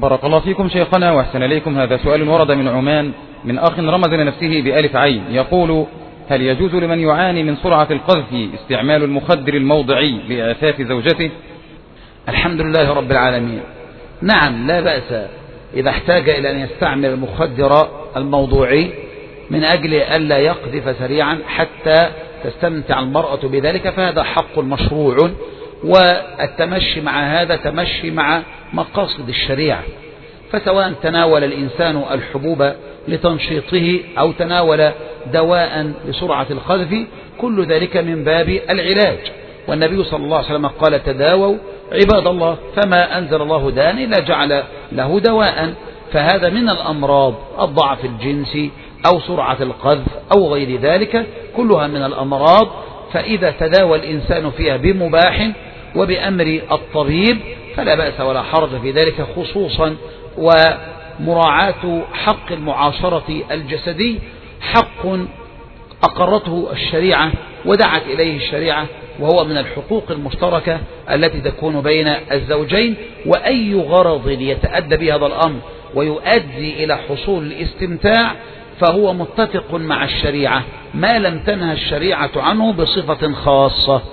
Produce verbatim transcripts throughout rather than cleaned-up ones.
بارك الله فيكم شيخنا وأحسن إليكم. هذا سؤال ورد من عمان من أخ رمز لنفسه بألف عين، يقول: هل يجوز لمن يعاني من سرعة القذف استعمال المخدر الموضعي لإعفاف زوجته؟ الحمد لله رب العالمين. نعم، لا بأس إذا احتاج إلى أن يستعمل المخدر الموضوعي من أجل ألا يقذف سريعا حتى تستمتع المرأة بذلك، فهذا حق مشروع، والتمشي مع هذا تمشي مع مقاصد الشريعة. فسواء تناول الإنسان الحبوب لتنشيطه أو تناول دواء لسرعة القذف، كل ذلك من باب العلاج. والنبي صلى الله عليه وسلم قال: تداووا عباد الله، فما أنزل الله داء إلا جعل له دواء. فهذا من الأمراض، الضعف الجنسي أو سرعة القذف أو غير ذلك، كلها من الأمراض. فإذا تداوى الإنسان فيها بمباح وبأمر الطبيب فلا بأس ولا حرج في ذلك، خصوصا ومراعاة حق المعاشرة الجسدي حق أقرته الشريعة ودعت إليه الشريعة، وهو من الحقوق المشتركة التي تكون بين الزوجين. وأي غرض يتأدى به هذا الأمر ويؤدي إلى حصول الاستمتاع فهو متفق مع الشريعة ما لم تنهى الشريعة عنه بصفة خاصة.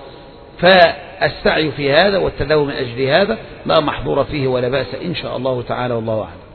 فالسعي في هذا والتداوم من أجل هذا لا محظور فيه ولا بأس إن شاء الله تعالى، والله أعلم.